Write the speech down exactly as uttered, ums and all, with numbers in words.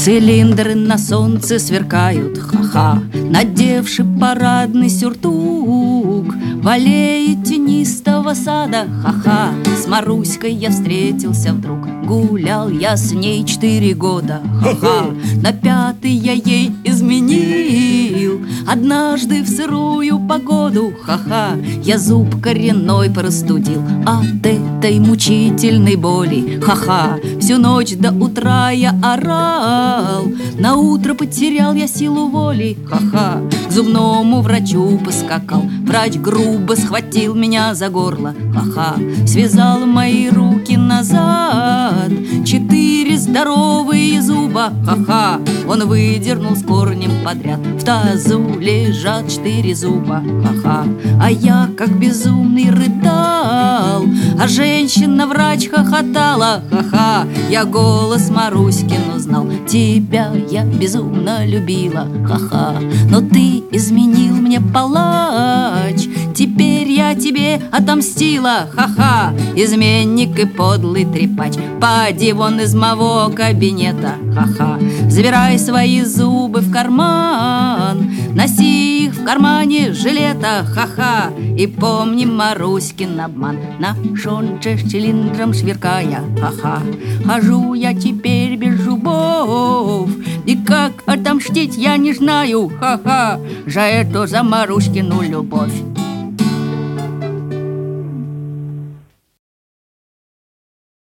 Цилиндры на солнце сверкают, ха-ха, надевши парадный сюртук. В аллее тенистого сада, ха-ха, с Маруськой я встретился вдруг. Гулял я с ней четыре года, ха-ха, на пятый я ей изменил. Однажды в сырую погоду, ха-ха, я зуб коренной простудил. От этой мучительной боли, ха-ха, всю ночь до утра я орал. На утро потерял я силу воли, ха-ха, к зубному врачу поскакал. Врач грубо схватил меня за горло, ха-ха, связал мои руки назад. Четыре здоровые зуба, ха-ха, он выдернул с корнем подряд. В тазу лежат четыре зуба, ха-ха, а я как безумный рыдал. А женщина-врач хохотала, ха-ха, я голос Маруськин узнал. Тебя я безумно любила, ха-ха, но ты изменил мне, палач. Теперь я тебе отомстила, ха-ха, изменник и подлый трепач. Поди вон из моего кабинета, ха-ха, забирай свои зубы в карман, носи их в кармане жилета, ха-ха, и помни Маруськин обман. На шонже с цилиндром сверкая, ха-ха, хожу я теперь без зубов. И как отомстить я не знаю, ха-ха, за эту, за Маруськину любовь.